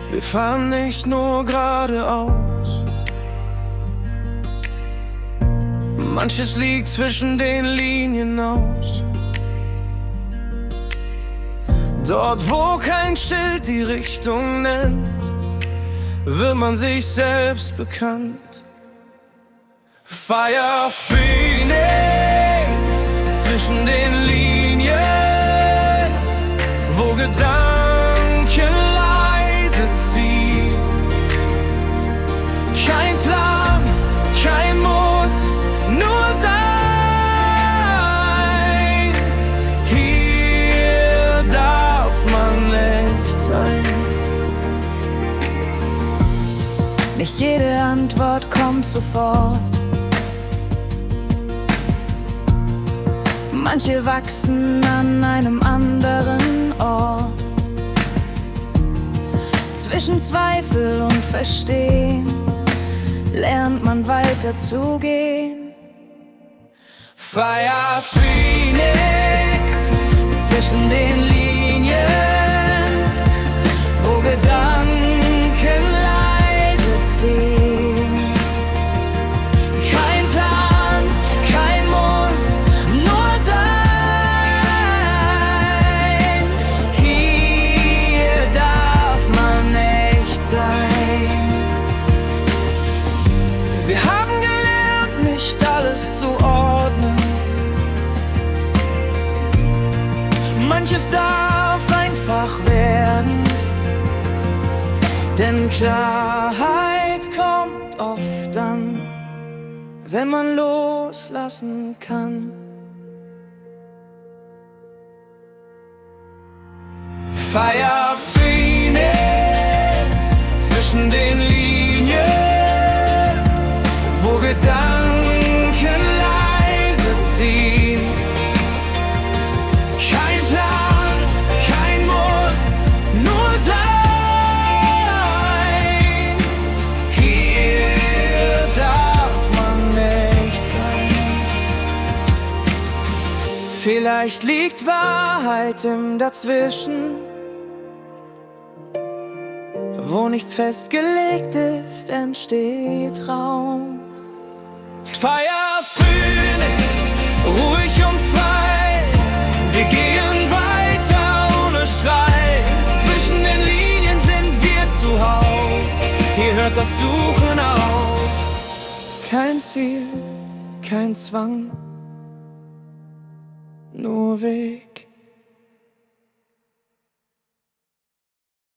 Wir fahren nicht nur geradeaus. Manches liegt zwischen den Linien aus. Dort, wo kein Schild die Richtung nennt, wird man sich selbst bekannt. Fire Phoenix zwischen den Linien, wo Gedanken leise ziehen. Kein Plan, kein Muss, nur sein. Hier darf man echt sein. Nicht jede Antwort kommt sofort. Manche wachsen an einem anderen Ort. Zwischen Zweifel und Verstehen lernt man weiter zu gehen. Fire Phoenix zwischen den Linien, wo Gedanken leise ziehen. Kein Plan, kein Muss, nur sein. Hier darf man echt sein. Wir haben gelernt, nicht alles zu ordnen. Manches darf einfach werden, denn Klarheit kommt oft dann, wenn man loslassen kann. Fire Phoenix zwischen den Linien, wo Gedanken leise ziehen. Kein Plan, kein Muss, nur sein. Hier darf man echt sein. Vielleicht liegt Wahrheit im Dazwischen, wo nichts festgelegt ist, entsteht Raum. Fire Phoenix, ruhig und frei. Wir gehen weiter ohne Schrei. Zwischen den Linien sind wir zu Haus. Hier hört das Suchen auf. Kein Ziel, kein Zwang, nur Weg.